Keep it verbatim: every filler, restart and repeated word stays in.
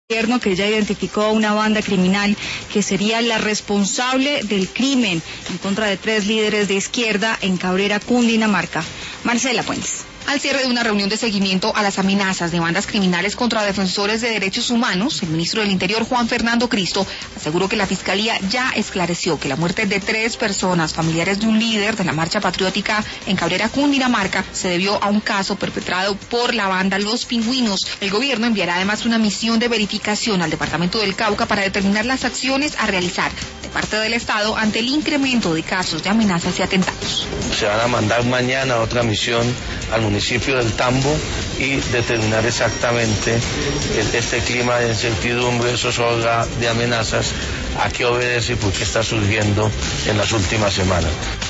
Gobierno que ya identificó a una banda criminal que sería la responsable del crimen en contra de tres líderes de izquierda en Cabrera, Cundinamarca. Marcela Puentes. Al cierre de una reunión de seguimiento a las amenazas de bandas criminales contra defensores de derechos humanos, el ministro del Interior, Juan Fernando Cristo, aseguró que la Fiscalía ya esclareció que la muerte de tres personas, familiares de un líder de la marcha patriótica en Cabrera, Cundinamarca, se debió a un caso perpetrado por la banda Los Pingüinos. El gobierno enviará además una misión de verificación al departamento del Cauca para determinar las acciones a realizar de parte del Estado ante el incremento de casos de amenazas y atentados. Se van a mandar mañana otra misión al municipio del Tambo y determinar exactamente este clima de incertidumbre, zozobra, de amenazas, a qué obedece y por qué está surgiendo en las últimas semanas.